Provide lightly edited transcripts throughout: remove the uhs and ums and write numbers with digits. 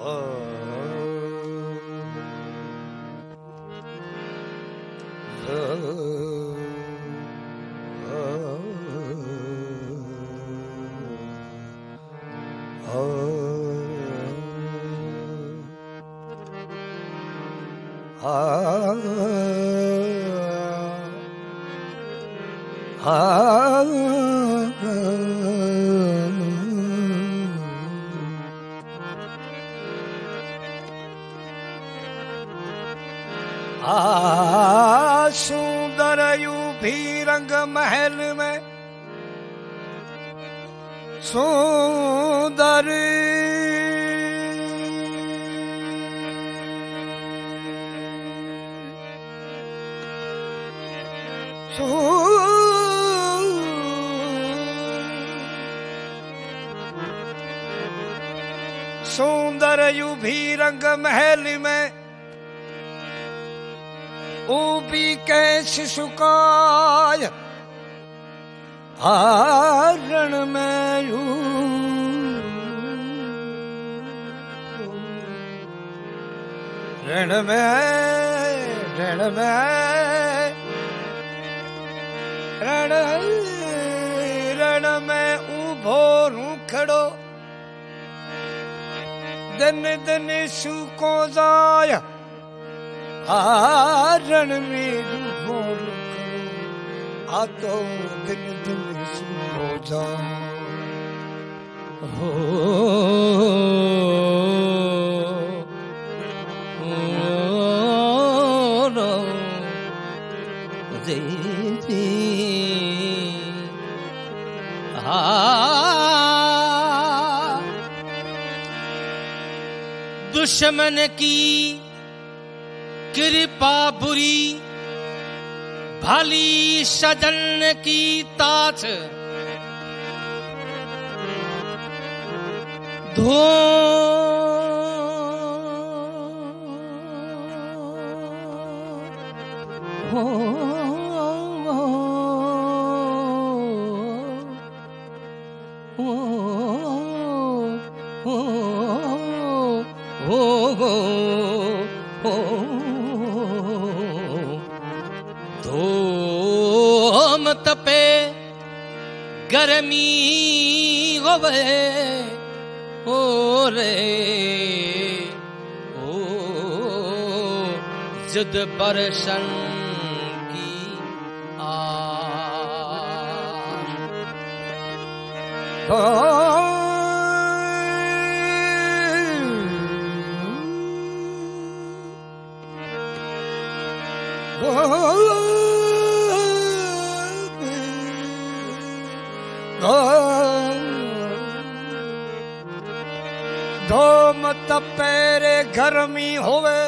सुंदर यूभी रंग महल में सुंदर सुंदर यूभी रंग महल में ऊबी कैसे सुकाय रण में रण में उभो रूखड़ो दिन दिन सुको जाय रण में रूपो आ तो दिन दिन सुको जा हो दुश्मन की कृपा बुरी भली सजन की ताछ धो तपे गर्मी होवे ओ रे ओ जिद बरसन की धोम तपेरे गर्मी होवे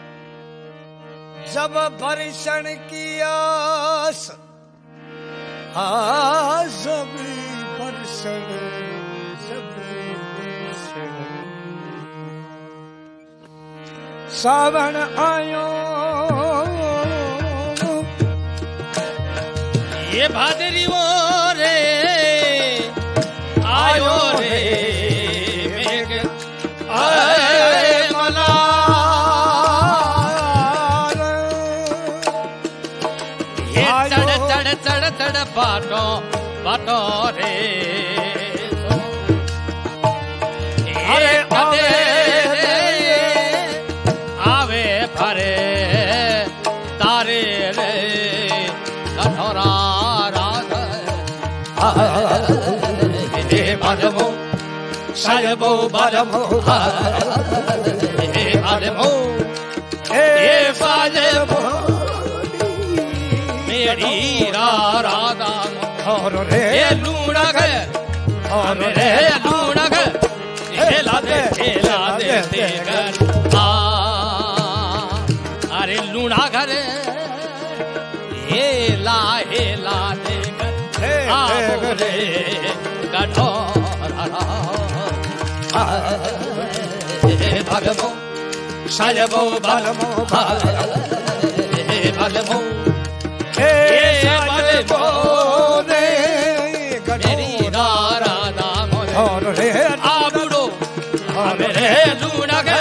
जब बरसन की आस जब बरसन सावन आयो ये भादरी वो रे आयो रे मेघ आए मलार ये चढ़ चढ़ चढ़ चढ़ बाटो बाटो रे ये अदे आवे भरे तारे रे कठोरा बाजमो साजबो बाजमो बाजमो बाजमो मेरी राधा ये लूड़ा घर मेरे लूड़ा घर खेला दे घर अरे लूड़ा घर हेला दे रे कठोरा भगवो साजबो बालमो बालमो बालमो रे मेरी राधा मोरे आबुड़ो मेरे लूना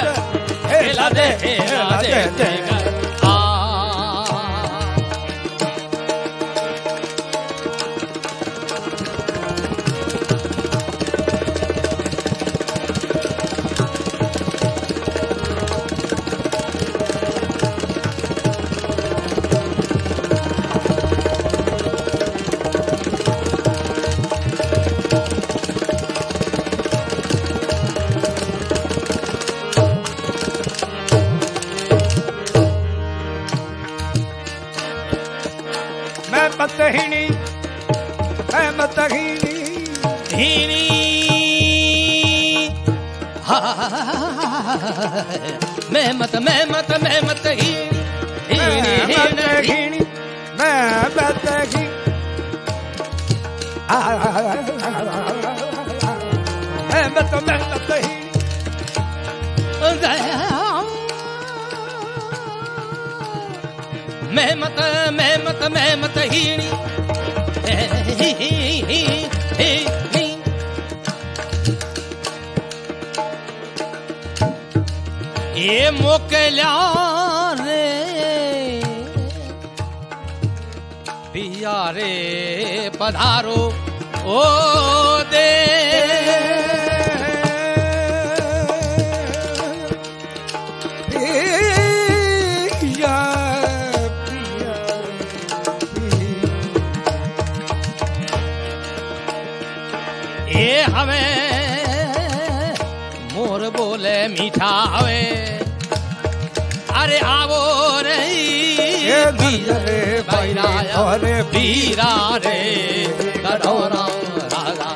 मैं मत ही घीणी मैं मत घी मैं मत ही मैं मत हीणी ये मोकल्या रे पिया रे पधारो ओ दे ये हमें मोर बोले मीठा हवे अरे आवो रे बीरा रे कटोरा राजा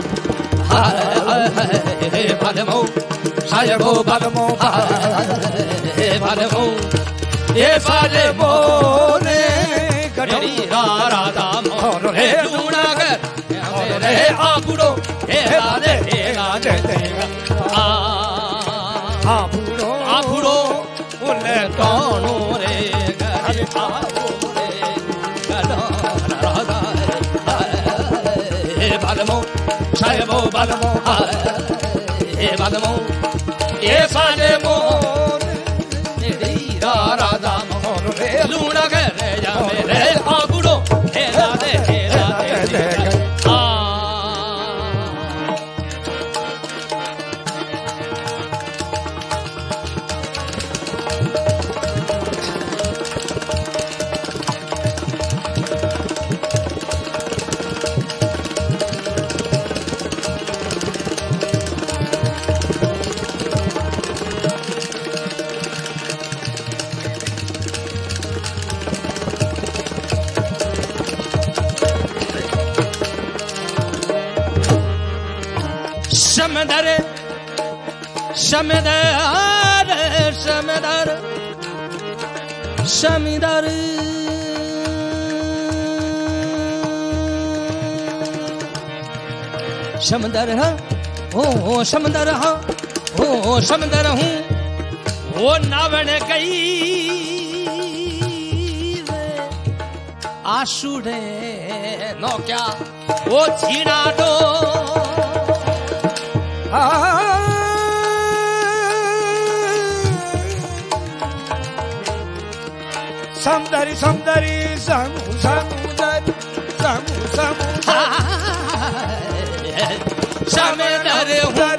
भलमो सायबो भलमो भलमो ये भलमो रे कटोरा राजा मोर रे लूणागर रे आबुड़ो हे राधे आबुड़ो उन्ने कौनो रे घर आवो रे राधा हे भलमो सायबो भलमो हे भलमो ये भलमो रे राधा मोर रे लूणा घर जावे रे आबुड़ो हे राधे शमीदार समंदर हाँ ओ समंदर हाँ ओ समंदर हूँ वो नावण गई आशुड़े नो क्या वो छीना दो समदरी समदरी समू समुदरी समू समंदर हूँ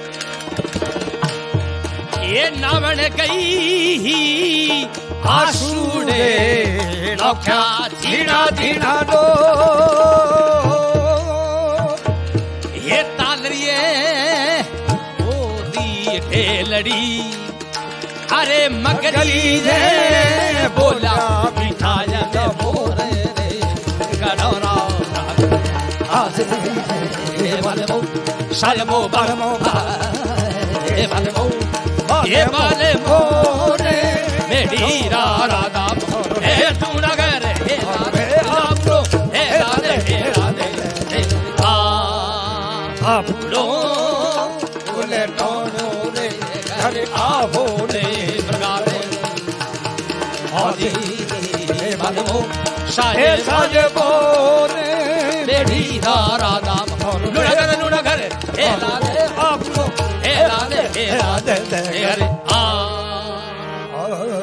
ये नावण गई आशुड़े नौख्या धीना धीना दो ये तालरिए ओदी ढेलड़ी अरे मगली रे बोला मिठाया ने मोरे रे करोरा ये भलमो सायबो भलमो ये भलमो रे मेरी राधा हे तू नगर हे आपरो हे राधे आपरो बोले टोनो रे अरे आवो रे प्रगारे आदि हे भलमो सायबो रे मेरी राधा नगर हे राधे आपरो हे राधे हे राधे हे हरे